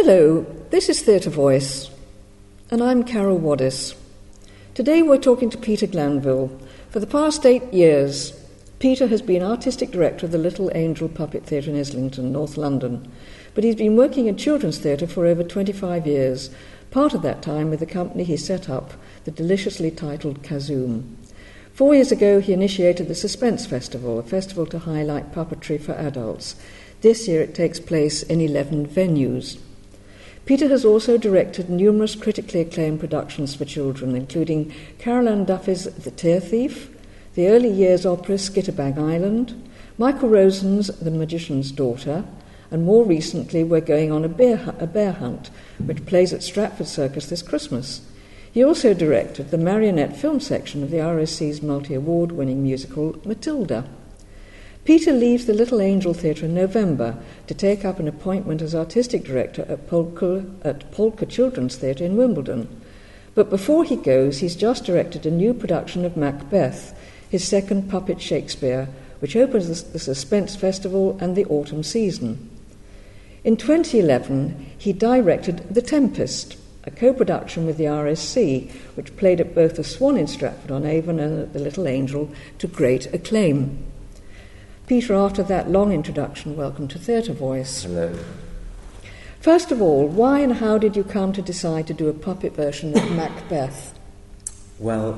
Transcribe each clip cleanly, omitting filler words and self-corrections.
Hello, this is Theatre Voice, and I'm Carol Waddis. Today we're talking to Peter Glanville. For the past 8 years, Peter has been artistic director of the Little Angel Puppet Theatre in Islington, North London, but he's been working in children's theatre for over 25 years, part of that time with the company he set up, the deliciously titled Kazoom. 4 years ago he initiated the Suspense Festival, a festival to highlight puppetry for adults. This year it takes place in 11 venues. Peter has also directed numerous critically acclaimed productions for children, including Carol Ann Duffy's The Tear Thief, the early years opera Skitterbang Island, Michael Rosen's The Magician's Daughter, and more recently we're going on a bear hunt, which plays at Stratford Circus this Christmas. He also directed the marionette film section of the RSC's multi-award-winning musical Matilda. Peter leaves the Little Angel Theatre in November to take up an appointment as artistic director at Polka Children's Theatre in Wimbledon. But before he goes, he's just directed a new production of Macbeth, his second puppet Shakespeare, which opens the Suspense Festival and the autumn season. In 2011, he directed The Tempest, a co-production with the RSC, which played at both the Swan in Stratford-on-Avon and at the Little Angel to great acclaim. Peter, after that long introduction, welcome to Theatre Voice. Hello. First of all, why and how did you come to decide to do a puppet version of Macbeth? Well,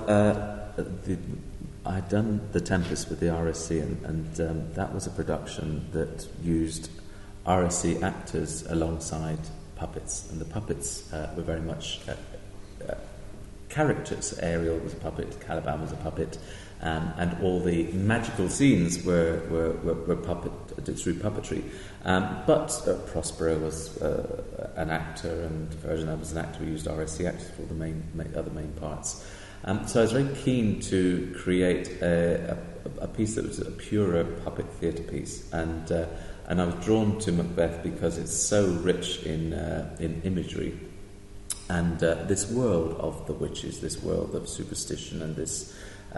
I'd done The Tempest with the RSC, and that was a production that used RSC actors alongside puppets, and the puppets were very much characters. Ariel was a puppet, Caliban was a puppet, and all the magical scenes were through puppetry. But Prospero was an actor, and Virginia was an actor who used RSC actors for the other main parts. So I was very keen to create a piece that was a purer puppet theatre piece, and I was drawn to Macbeth because it's so rich in imagery, and this world of the witches, this world of superstition, and this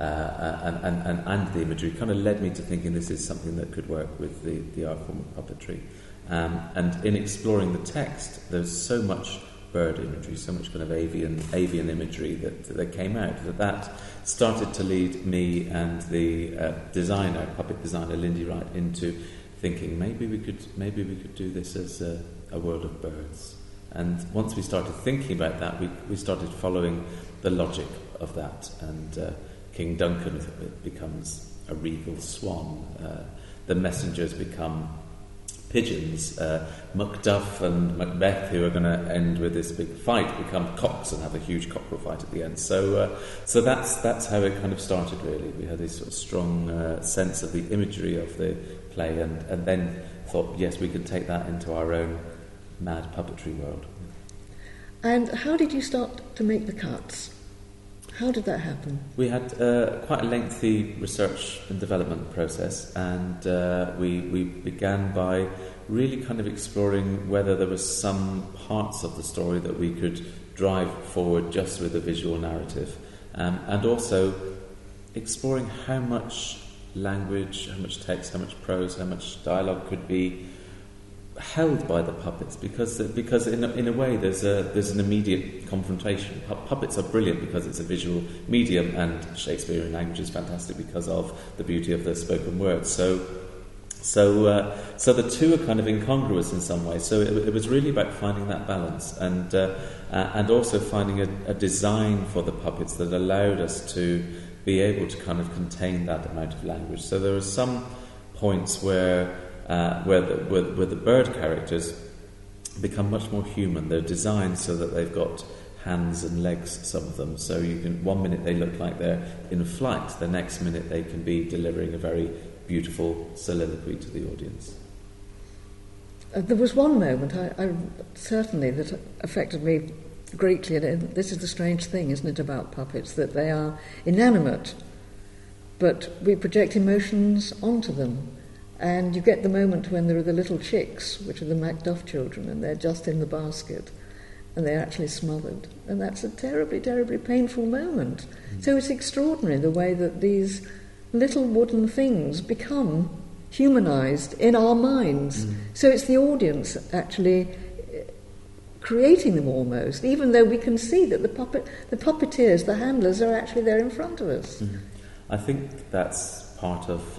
and the imagery kind of led me to thinking this is something that could work with the art form of puppetry. And in exploring the text, there's so much bird imagery, so much kind of avian imagery that came out, that started to lead me and the puppet designer Lindy Wright, into thinking maybe we could do this as a world of birds. And once we started thinking about that, we started following the logic of that, and King Duncan becomes a regal swan, the messengers become pigeons, Macduff and Macbeth, who are going to end with this big fight, become cocks and have a huge cockerel fight at the end. So that's how it kind of started, really. We had this sort of strong sense of the imagery of the play, and then thought, yes, we could take that into our own mad puppetry world. And how did you start to make the cuts? How did that happen? We had quite a lengthy research and development process, and we began by really kind of exploring whether there was some parts of the story that we could drive forward just with a visual narrative, and also exploring how much language, how much text, how much prose, how much dialogue could be held by the puppets, because in a way there's an immediate confrontation. Puppets are brilliant because it's a visual medium, and Shakespearean language is fantastic because of the beauty of the spoken word. So the two are kind of incongruous in some way. So it was really about finding that balance, and also finding a design for the puppets that allowed us to be able to kind of contain that amount of language. So there are some points where the bird characters become much more human. They're designed so that they've got hands and legs, some of them. So you can, one minute they look like they're in flight, the next minute they can be delivering a very beautiful soliloquy to the audience. There was one moment, I certainly, that affected me greatly, and this is the strange thing, isn't it, about puppets, that they are inanimate, but we project emotions onto them. And you get the moment when there are the little chicks, which are the Macduff children, and they're just in the basket, and they're actually smothered. And that's a terribly, terribly painful moment. So it's extraordinary the way that these little wooden things become humanised in our minds. So it's the audience actually creating them almost, even though we can see that the puppeteers, the handlers, are actually there in front of us. Mm-hmm. I think that's part of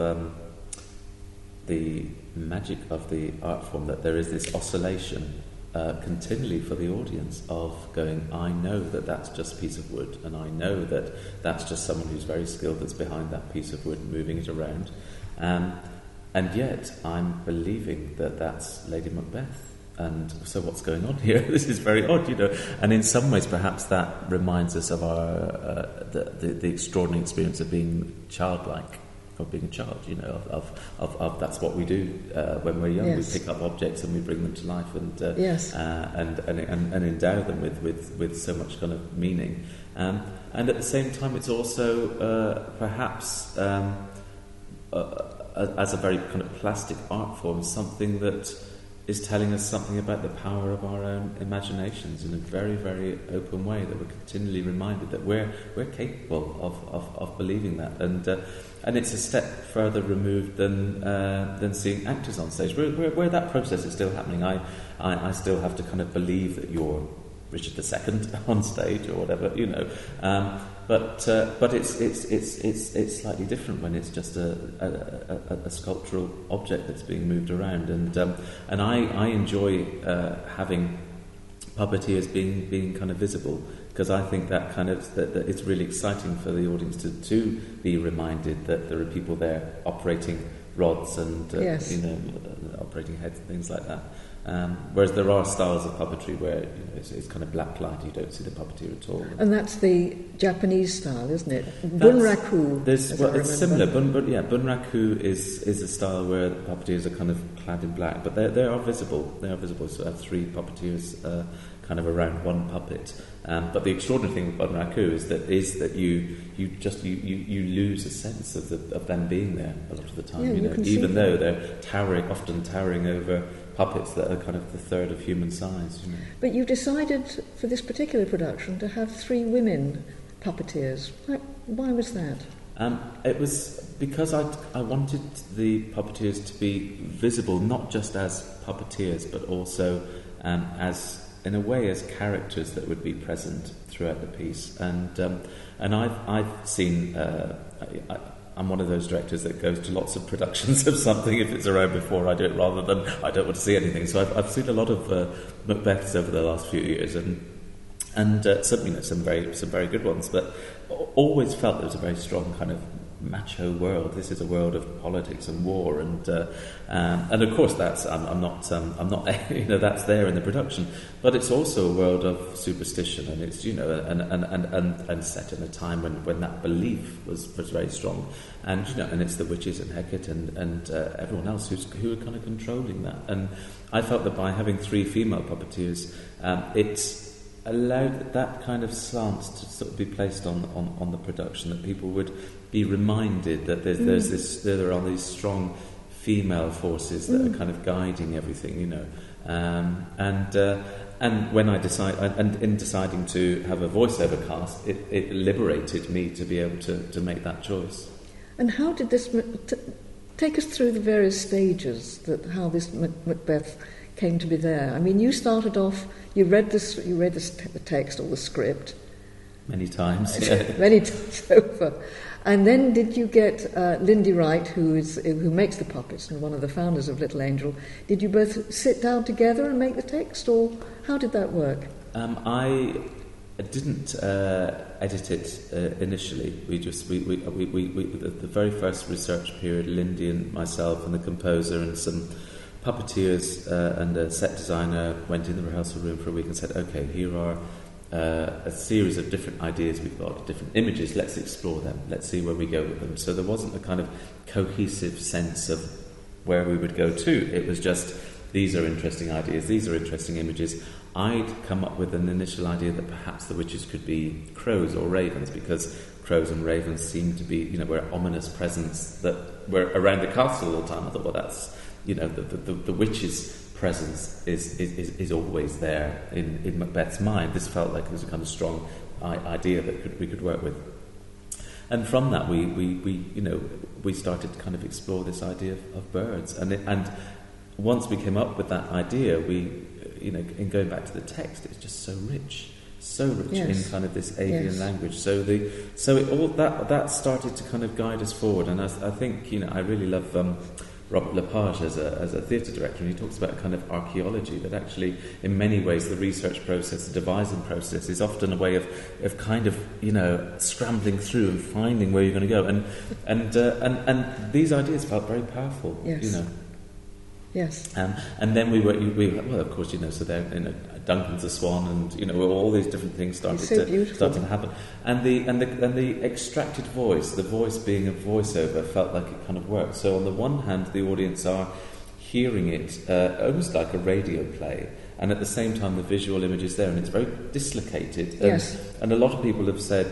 the magic of the art form, that there is this oscillation continually for the audience of going, I know that that's just a piece of wood, and I know that that's just someone who's very skilled that's behind that piece of wood moving it around, and yet I'm believing that that's Lady Macbeth. And so what's going on here? This is very odd, and in some ways perhaps that reminds us of our the extraordinary experience of being childlike, of being a child, of that's what we do when we're young. Yes. We pick up objects and we bring them to life, and Yes. and endow them with so much kind of meaning. And at the same time, it's also perhaps as a very kind of plastic art form, something that is telling us something about the power of our own imaginations in a very, very open way, that we're continually reminded that we're capable of believing that, and it's a step further removed than seeing actors on stage, where that process is still happening. I still have to kind of believe that you're Richard II on stage or whatever, But it's slightly different when it's just a sculptural object that's being moved around, and I enjoy having puppeteers being kind of visible, because I think that kind of that it's really exciting for the audience to be reminded that there are people there operating rods and Yes. operating heads and things like that. Whereas there are styles of puppetry where it's kind of black light, you don't see the puppeteer at all. And that's the Japanese style, isn't it? Bunraku. It's similar. Bunraku is a style where the puppeteers are kind of clad in black, but they are visible. They are visible. So I have three puppeteers kind of around one puppet. But the extraordinary thing with Bunraku is that you lose a sense of them being there a lot of the time. Yeah, even though they're often towering over puppets that are kind of the third of human size. But you decided for this particular production to have three women puppeteers. Why was that? It was because I wanted the puppeteers to be visible, not just as puppeteers, but also as, in a way, as characters that would be present throughout the piece. And I've seen. I'm one of those directors that goes to lots of productions of something if it's around before I do it, rather than I don't want to see anything. So I've seen a lot of Macbeths over the last few years, and certainly some very good ones, but always felt there was a very strong kind of macho world. This is a world of politics and war, and of course that's I'm not that's there in the production, but it's also a world of superstition, and it's and set in a time when that belief was very strong, and and it's the witches and Hecate and everyone else who are kind of controlling that, and I felt that by having three female puppeteers, it allowed that kind of slant to sort of be placed on the production, that people would be reminded that there are these strong female forces that are kind of guiding everything, and when I in deciding to have a voiceover cast, it liberated me to be able to make that choice. And how did this take us through the various stages how this Macbeth came to be there? I mean, you started off. You read the text or the script many times, many times over, and then did you get Lindy Wright, who makes the puppets and one of the founders of Little Angel? Did you both sit down together and make the text, or how did that work? I didn't edit it initially. We the very first research period, Lindy and myself and the composer and some puppeteers and a set designer went in the rehearsal room for a week and said, okay, here are a series of different ideas we've got, different images, let's explore them, let's see where we go with them. So there wasn't a kind of cohesive sense of where we would go to. It was just, these are interesting ideas, these are interesting images. I'd come up with an initial idea that perhaps the witches could be crows or ravens, because crows and ravens seem to be, were ominous presence that were around the castle all the time. I thought, well, that's the witch's presence is always there in Macbeth's mind. This felt like it was a kind of strong idea that we could work with, and from that we started to kind of explore this idea of birds, and once we came up with that idea, we in going back to the text, it's just so rich Yes. in kind of this avian Yes. language. So it all that started to kind of guide us forward. And I think I really love Robert Lepage as a theatre director, and he talks about kind of archaeology, that actually in many ways the research process, the devising process, is often a way of kind of scrambling through and finding where you're going to go. And these ideas felt very powerful. Yes. Yes. And then we of course, so there, Duncan's a Swan, and all these different things started to happen. And the extracted voice, the voice being a voiceover, felt like it kind of worked. So on the one hand, the audience are hearing it almost like a radio play, and at the same time, the visual image is there, and it's very dislocated. Yes. And a lot of people have said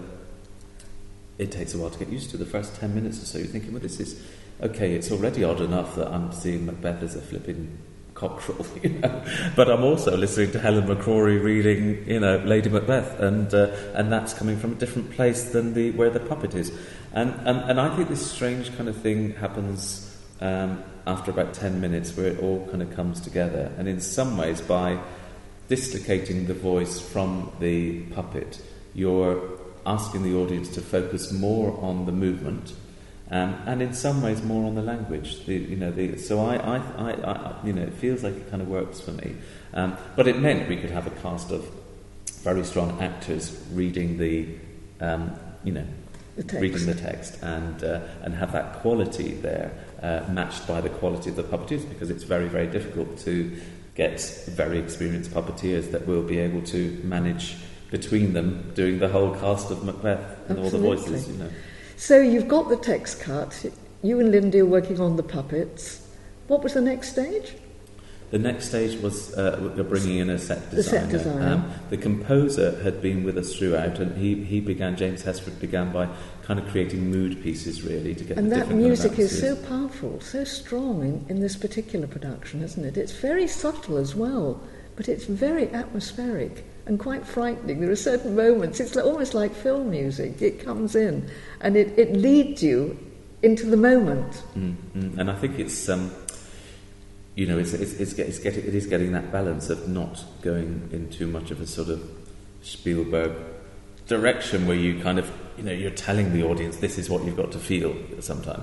it takes a while to get used to. The first 10 minutes or so, you're thinking, well, this is okay. It's already odd enough that I'm seeing Macbeth as a flipping cockerel, but I'm also listening to Helen McCrory reading, Lady Macbeth, and that's coming from a different place than where the puppet is, and I think this strange kind of thing happens after about 10 minutes, where it all kind of comes together, and in some ways, by dislocating the voice from the puppet, you're asking the audience to focus more on the movement. And in some ways more on the language, so I it feels like it kind of works for me. But it meant we could have a cast of very strong actors reading the text, and have that quality there matched by the quality of the puppeteers, because it's very, very difficult to get very experienced puppeteers that will be able to manage between them doing the whole cast of Macbeth and Absolutely. all the voices. So you've got the text cut. You and Lindy are working on the puppets. What was the next stage? The next stage was bringing in a set designer. The set designer. The composer had been with us throughout, and James Hesford began by kind of creating mood pieces, really, to get and the that different music kind of is so powerful, so strong in this particular production, isn't it? It's very subtle as well, but it's very atmospheric and quite frightening. There are certain moments, it's almost like film music. It comes in and it leads you into the moment. And I think it's it is getting that balance of not going in too much of a sort of Spielberg direction, where you kind of you're telling the audience this is what you've got to feel sometimes,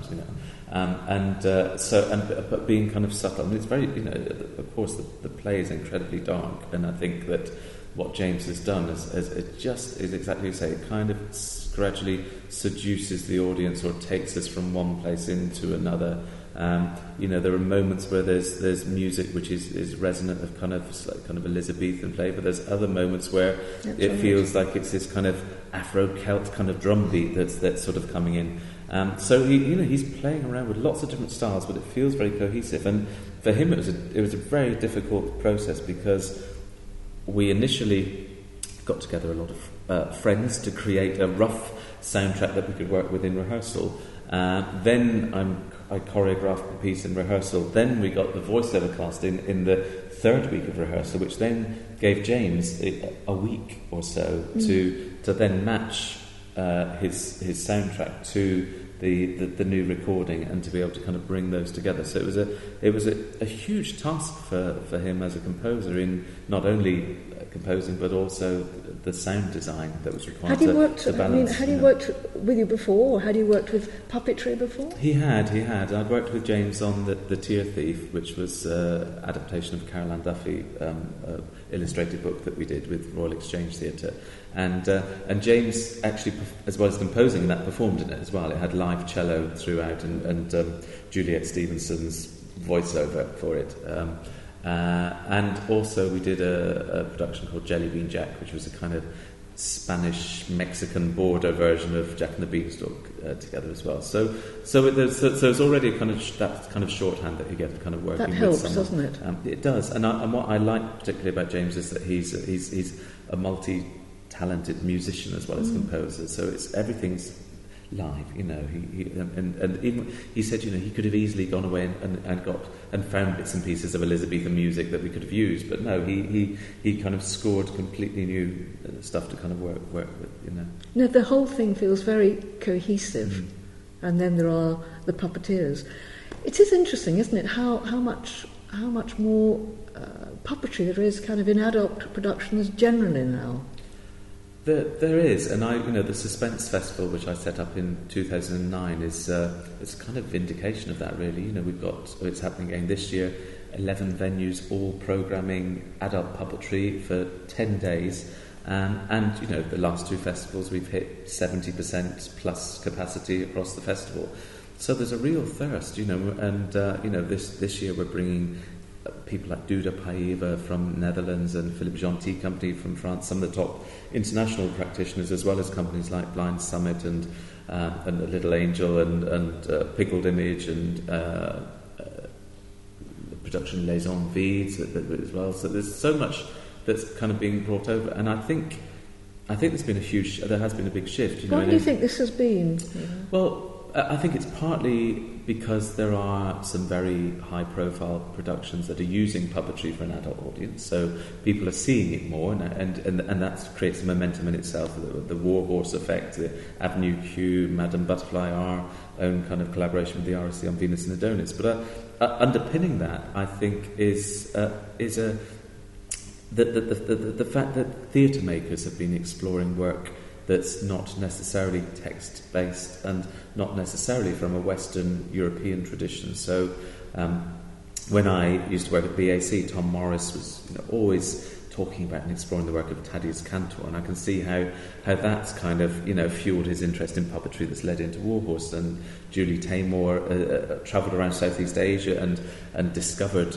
but being kind of subtle. And it's very, of course the play is incredibly dark, and I think that what James has done is exactly as you say, it kind of gradually seduces the audience, or takes us from one place into another. There are moments where there's music which is resonant of kind of Elizabethan play, but there's other moments where it feels like it's this kind of Afro-Celt kind of drum beat that's sort of coming in. So he's playing around with lots of different styles, but it feels very cohesive. And for him, it was a very difficult process, because we initially got together a lot of friends to create a rough soundtrack that we could work with in rehearsal. Then I choreographed the piece in rehearsal. Then we got the voiceover cast in the third week of rehearsal, which then gave James a week or so to then match his soundtrack to the new recording, and to be able to kind of bring those together. So it was a huge task for him as a composer, in not only composing but also the sound design that was required. Had he worked? To balance, had he worked with you before, or had he worked with puppetry before? He had. I'd worked with James on the Tear Thief, which was adaptation of Carol Ann Duffy, illustrated book that we did with Royal Exchange Theatre. And James actually, as well as composing that, performed in it as well. It had live cello throughout, and Juliet Stevenson's voiceover for it. And also we did a production called Jelly Bean Jack, which was a kind of Spanish-Mexican border version of Jack and the Beanstalk together as well. So it's already a kind of that kind of shorthand that you get kind of working that helps, with someone. doesn't it? It does. And what I like particularly about James is that he's a multi-talented musician as well as composer. So everything's live, and even he said, he could have easily gone away and found bits and pieces of Elizabethan music that we could have used, but no, he kind of scored completely new stuff to kind of work with, No, the whole thing feels very cohesive, and then there are the puppeteers. It is interesting, isn't it? How much more puppetry there is kind of in adult productions generally now. There is, and the Suspense Festival, which I set up in 2009, is kind of vindication of that. Really, it's happening again this year. 11 venues, all programming adult puppetry for 10 days, and the last two festivals we've hit 70% plus capacity across the festival. So there's a real thirst, and this year we're bringing people like Duda Paiva from Netherlands and Philippe Gentil Company from France, some of the top international practitioners, as well as companies like Blind Summit and Little Angel and Pickled Image and production Les Envies as well. So there's so much that's kind of being brought over, and I think there's been there has been a big shift. Why do you think this has been? Well, I think it's partly because there are some very high-profile productions that are using puppetry for an adult audience, so people are seeing it more, and that creates momentum in itself. The Warhorse Effect, the Avenue Q, Madame Butterfly, our own kind of collaboration with the RSC on Venus and Adonis. But underpinning that, I think, is the fact that theatre makers have been exploring work that's not necessarily text-based and not necessarily from a Western European tradition. So when I used to work at BAC, Tom Morris was always talking about and exploring the work of Thaddeus Cantor, and I can see how that's kind of fueled his interest in puppetry that's led into Warhorse. And Julie Taymor travelled around Southeast Asia and discovered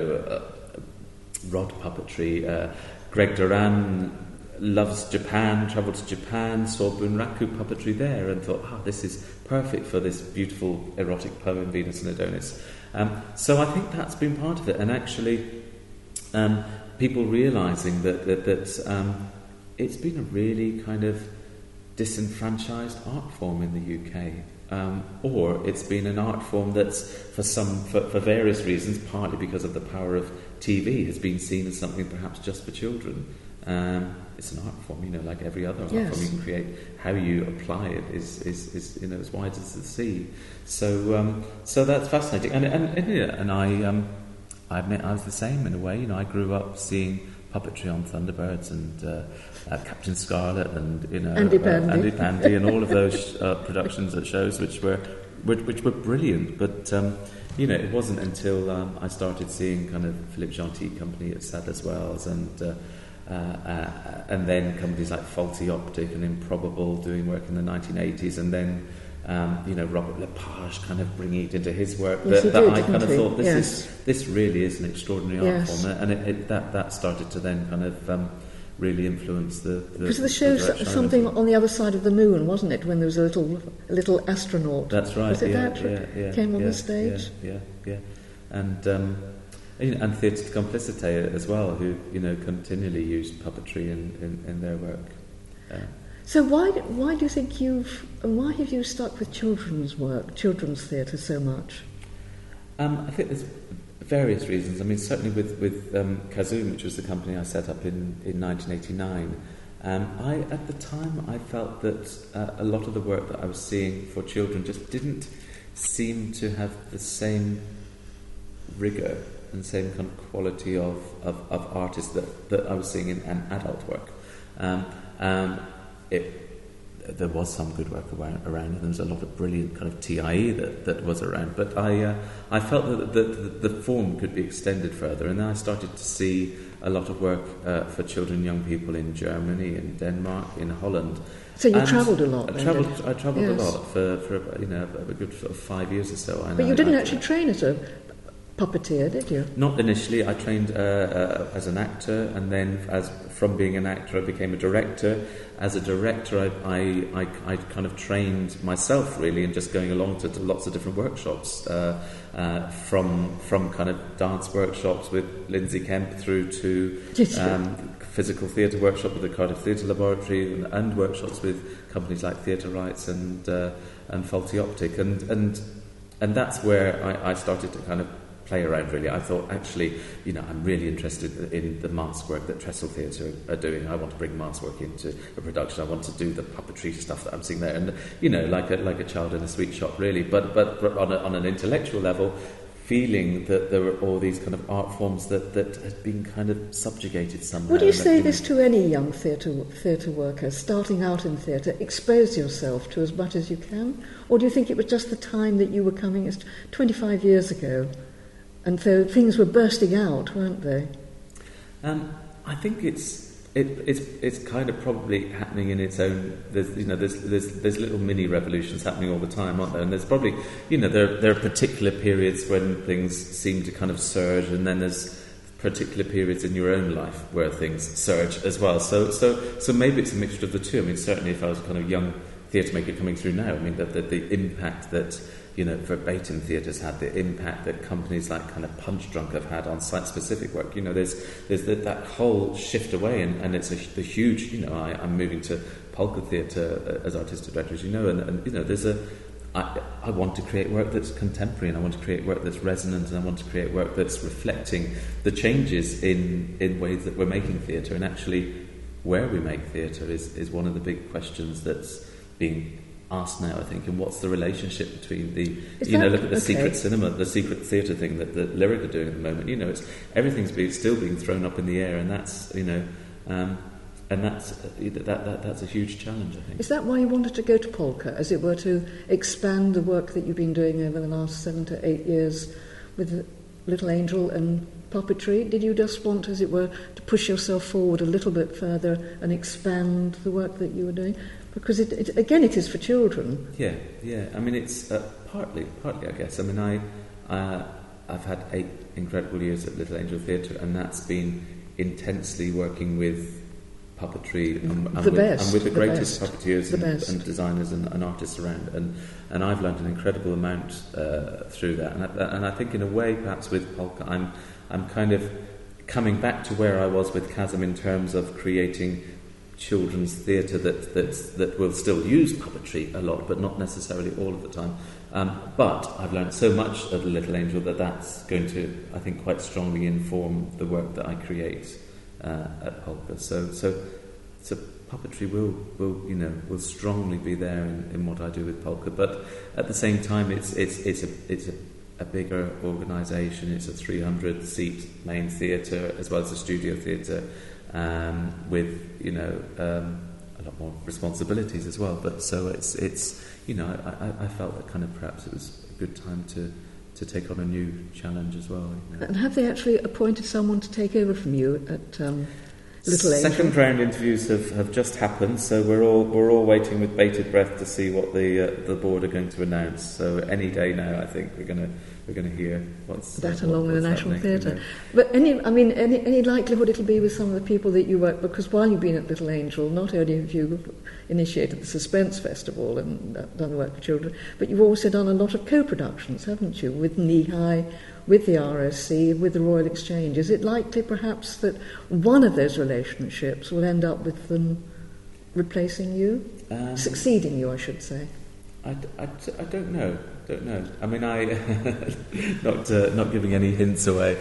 rod puppetry. Greg Duran loves Japan, travelled to Japan, saw Bunraku puppetry there and thought, this is perfect for this beautiful erotic poem, Venus and Adonis. So I think that's been part of it, and actually people realising that it's been a really kind of disenfranchised art form in the UK. Or it's been an art form that's, for various reasons, partly because of the power of TV, has been seen as something perhaps just for children. It's an art form, like every other art form you can create. How you apply it is as wide as the sea. So that's fascinating. And I admit I was the same in a way. I grew up seeing puppetry on Thunderbirds and Captain Scarlet and Andy Pandy and all of those productions at shows which were brilliant. But it wasn't until I started seeing kind of Philippe Gentil Company at Sadler's Wells and then companies like Faulty Optic and Improbable doing work in the 1980s, and then Robert Lepage kind of bringing it into his work, that I kind of thought this really is an extraordinary art form, and that started to then kind of really influence the because the show's something on the other side of the moon, wasn't it? When there was a little astronaut. That's right. Was it that came on the stage? Yeah. And Theatre de Complicité as well, who continually used puppetry in their work. So why do you think why have you stuck with children's work, children's theatre so much? I think there's various reasons. I mean, certainly with Kazoom, which was the company I set up in 1989. At the time I felt that a lot of the work that I was seeing for children just didn't seem to have the same rigour and same kind of quality of artists that I was seeing in adult work. There was some good work around, and there was a lot of brilliant kind of TIE that was around, but I felt that the form could be extended further, and then I started to see a lot of work for children and young people in Germany, in Denmark, in Holland. So you travelled a lot. I travelled a lot for a good 5 years or so. But you didn't actually train as a puppeteer, did you? Not initially. I trained as an actor, and then from being an actor I became a director. As a director I kind of trained myself really, and just going along to lots of different workshops, from kind of dance workshops with Lindsay Kemp through to physical theatre workshop with the Cardiff Theatre Laboratory, and workshops with companies like Theatre Rights and Faulty Optic, and that's where I started to kind of play around really. I thought, actually, I'm really interested in the mask work that Trestle Theatre are doing. I want to bring mask work into a production. I want to do the puppetry stuff that I'm seeing there, and like a child in a sweet shop really. But on an intellectual level, feeling that there were all these kind of art forms that had been kind of subjugated somehow. Would you say this to any young theatre worker starting out in theatre? Expose yourself to as much as you can? Or do you think it was just the time that you were coming, as 25 years ago, and so things were bursting out, weren't they? I think it's kind of probably happening in its own. There's little mini revolutions happening all the time, aren't there? And there's probably there are particular periods when things seem to kind of surge, and then there's particular periods in your own life where things surge as well. So maybe it's a mixture of the two. I mean, certainly if I was a kind of young theatre maker coming through now, I mean the impact that verbatim theatres had, the impact that companies like kind of Punch Drunk have had on site-specific work. There's that whole shift away, and it's the huge. I'm moving to Polka Theatre as artistic director, as you know, and there's I want to create work that's contemporary, and I want to create work that's resonant, and I want to create work that's reflecting the changes in ways that we're making theatre, and actually where we make theatre is one of the big questions that's being asked now, I think. And what's the relationship between look at the secret cinema, the secret theatre thing that Lyric are doing at the moment. It's everything's still being thrown up in the air, and that's that's a huge challenge, I think. Is that why you wanted to go to Polka, as it were, to expand the work that you've been doing over the last 7 to 8 years with Little Angel and puppetry? Did you just want, as it were, to push yourself forward a little bit further and expand the work that you were doing? Because it is for children. Yeah. I mean, it's partly, I guess. I mean, I've had 8 incredible years at Little Angel Theatre, and that's been intensely working with puppetry and with the greatest puppeteers and designers and artists around, and I've learned an incredible amount through that, and I think in a way, perhaps with Polka, I'm kind of coming back to where I was with Chasm in terms of creating children's theatre that will still use puppetry a lot, but not necessarily all of the time. But I've learned so much at Little Angel that's going to, I think, quite strongly inform the work that I create at Polka. So puppetry will strongly be there in what I do with Polka. But at the same time, it's a bigger organisation. It's a 300-seat main theatre as well as a studio theatre. With a lot more responsibilities as well, but so it's I felt that kind of perhaps it was a good time to take on a new challenge as well. And have they actually appointed someone to take over from you at Little Angel? Second round interviews have just happened, so we're all waiting with bated breath to see what the board are going to announce. So any day now, I think we're going to hear what's along with the National Theatre. But any likelihood it'll be with some of the people that you work, because while you've been at Little Angel, not only have you initiated the Suspense Festival and done work for children, but you've also done a lot of co-productions, haven't you, with Knee High, with the RSC, with the Royal Exchange. Is it likely perhaps that one of those relationships will end up with them replacing you? Succeeding you, I should say. I don't know. I mean, not giving any hints away.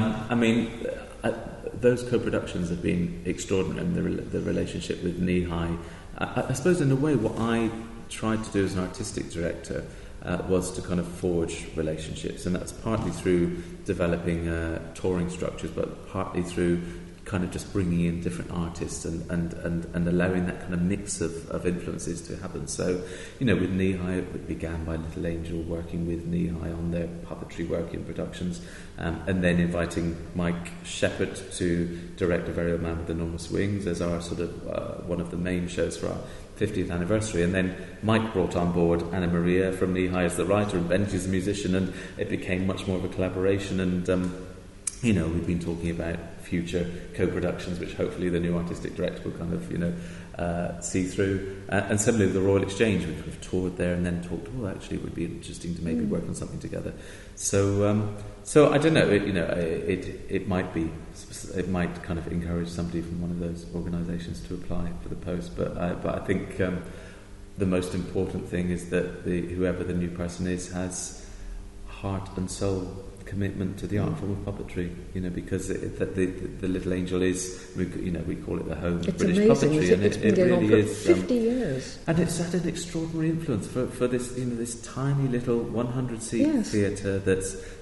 Those co-productions have been extraordinary, and the relationship with Knee High. I suppose in a way what I tried to do as an artistic director was to kind of forge relationships, and that's partly through developing touring structures, but partly through kind of just bringing in different artists and allowing that kind of mix of influences to happen. So, with Knee High, it began by Little Angel working with Knee High on their puppetry work in productions, and then inviting Mike Shepherd to direct A Very Old Man with Enormous Wings as our sort of one of the main shows for our 50th anniversary. And then Mike brought on board Anna Maria from Knee High as the writer, and Benji as the musician, and it became much more of a collaboration. And we've been talking about future co-productions, which hopefully the new artistic director will kind of, see through. And similarly, the Royal Exchange, which we've toured there and then talked, actually it would be interesting to maybe work on something together. So I don't know, it might kind of encourage somebody from one of those organisations to apply for the post. But I think the most important thing is that whoever the new person is has heart and soul commitment to the art form of puppetry, because the Little Angel is, we call it the home of British amazing, puppetry, and it's been it really on for is 50 years, and it's had an extraordinary influence for this this tiny little 100-seat theatre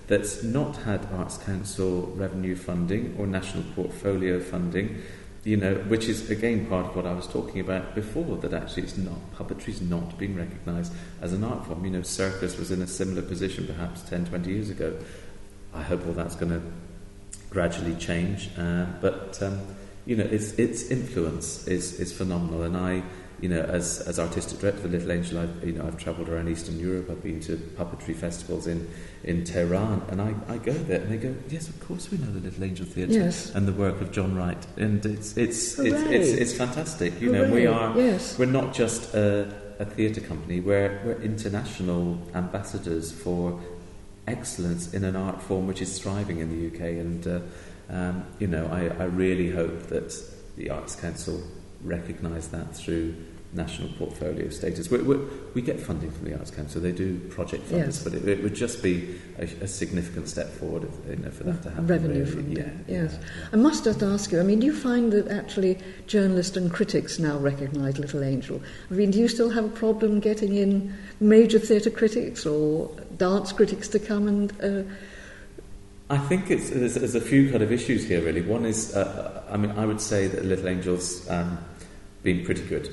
that's not had Arts Council revenue funding or national portfolio funding, which is again part of what I was talking about before, that actually puppetry's not being recognised as an art form. Circus was in a similar position perhaps 10, 20 years ago. I hope all that's going to gradually change, but its influence is phenomenal, and I, as artistic director of the Little Angel, I've travelled around Eastern Europe. I've been to puppetry festivals in Tehran, and I go there, and they go, yes, of course we know the Little Angel Theatre, yes, and the work of John Wright, and it's fantastic. Hooray. We're not just a theatre company. We're international ambassadors for excellence in an art form which is thriving in the UK, and I really hope that the Arts Council recognise that through national portfolio status. We get funding from the Arts Council. They do project funds, but it would just be a significant step forward for that to happen. Revenue really. funding, yeah. Yes. I must just ask you, do you find that actually journalists and critics now recognise Little Angel? Do you still have a problem getting in major theatre critics or dance critics to come and... I think there's a few kind of issues here, really. One is, I would say that Little Angel's been pretty good,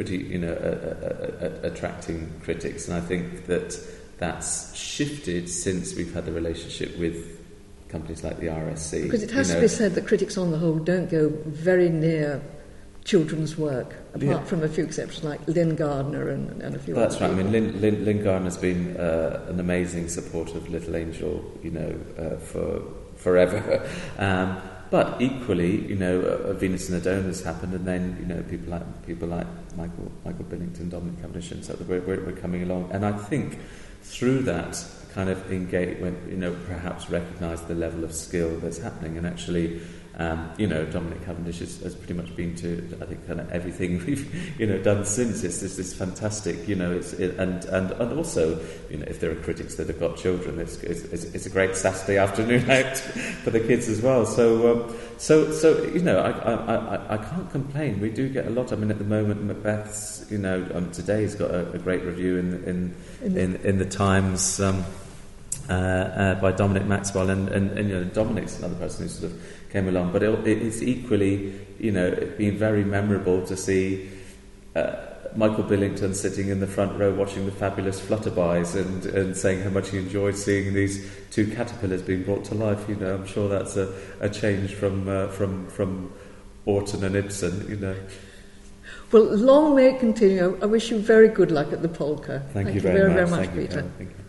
attracting critics, and I think that's shifted since we've had the relationship with companies like the RSC. Because it has to be said that critics on the whole don't go very near children's work, apart from a few exceptions like Lynn Gardner and a few others. That's right. Lynn Gardner's been an amazing supporter of Little Angel, for forever. But equally, Venus and Adonis happened, and then people like Michael Billington, Dominic Cavendish, and so we're coming along. And I think through that kind of engage, perhaps recognise the level of skill that's happening, and actually. Dominic Cavendish has pretty much been to, I think, kind of everything we've, done since. It's this fantastic, and also, if there are critics that have got children, it's a great Saturday afternoon out for the kids as well. So I can't complain. We do get a lot. At the moment, Macbeth's, today's got a great review in the Times. By Dominic Maxwell, and Dominic's another person who sort of came along, but it's equally, been very memorable to see Michael Billington sitting in the front row watching the fabulous Flutterbys and saying how much he enjoyed seeing these two caterpillars being brought to life. I'm sure that's a change from Orton and Ibsen. Well, long may it continue. I wish you very good luck at the polka. Thank you very, very much, Thank you, Peter. Thank you.